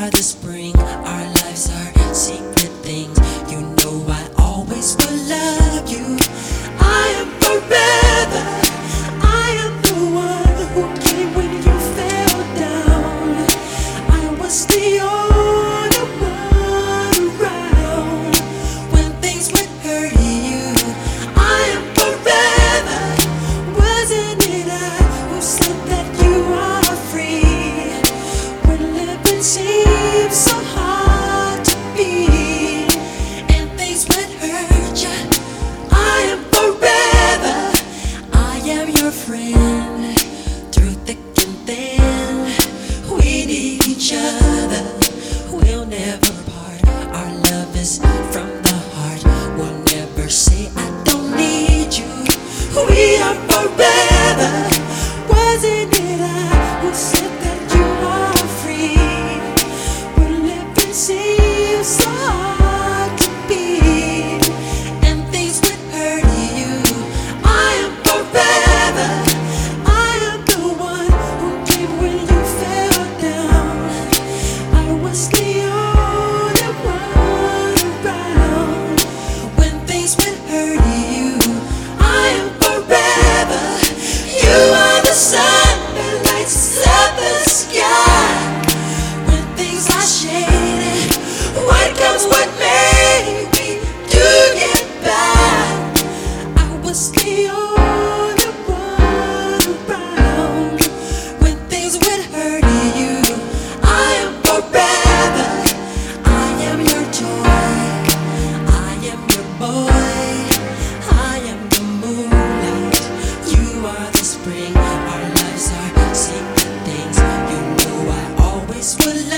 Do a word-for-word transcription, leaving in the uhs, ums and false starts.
are the spring, our lives are secret things. You know I always will love you. I am forever. I am the one who came when you fell down. I was the only one around when things would hurt you. I am forever. Wasn't it I who said that you are free when living seems so hard to be and things would hurt you? I am forever. I am your friend through thick and thin. We need each other. We'll never part. Our love is from the heart. We'll never say I don't need you. We are forever. Wasn't it I who said that you are free when living seems so hard to be and things would hurt you? I am forever. I am the one who came when you fell down. I was the only one around when things would hurt you. I am forever. You are the sun that lights up the sky when things are shaded. What comes, what may, we do get by. I was the only one around when things would hurt you. I am forever. I am your joy. I am your boy. I am the moonlight. You are the spring. Our lives are secret things. You know I always will